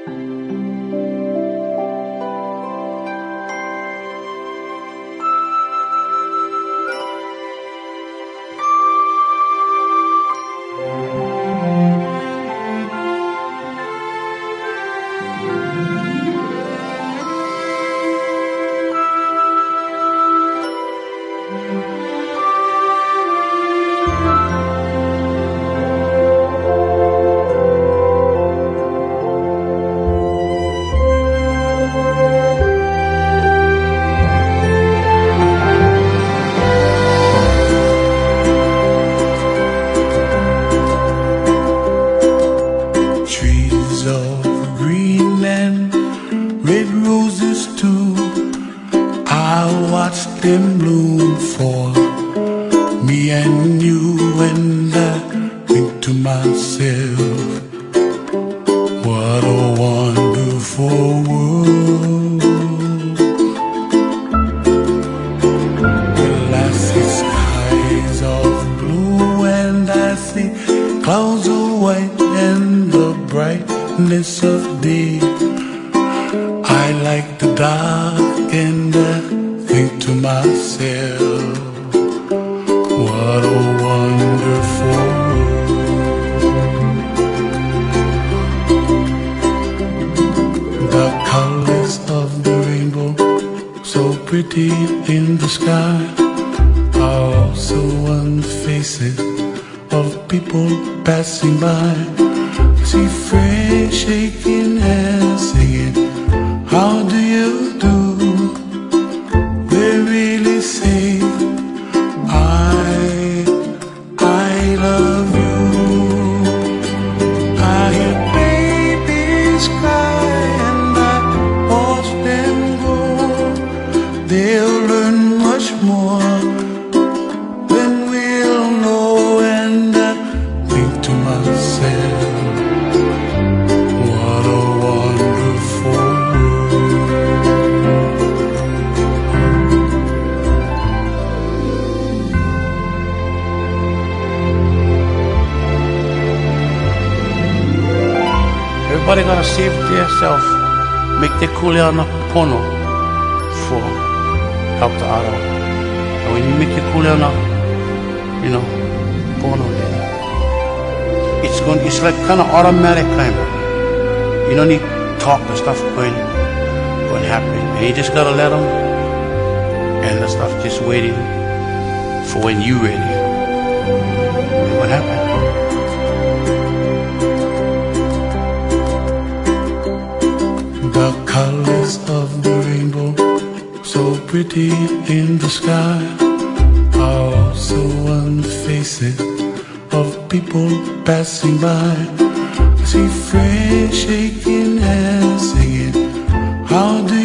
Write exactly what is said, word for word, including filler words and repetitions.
red roses too. I watched them bloom for me and you, and I think to myself, what a wonderful world. Well, I see skies of blue and I see clouds of white and the brightness of day. I like the dark and I think to myself, what a wonderful world. The colors of the rainbow, so pretty in the sky, are also on the faces of people passing by. I see friends shaking hands, singing, how do you do? They really say, I, I love you. I hear babies cry and I watch them grow. They'll learn much more than we'll know, and I think to myself, what a wonderful everybody gotta save themselves, make their kuleana pono for help the other. And when you make your kuleana, you know, pono, then it's going, it's like kind of automatic kind of. You don't need talk and stuff going, going to happen. And you just gotta let them, and the stuff just waiting for when you ready. And what happened? The colors of the rainbow, so pretty in the sky, are also on the faces of people passing by. I see friends shaking hands, singing, how do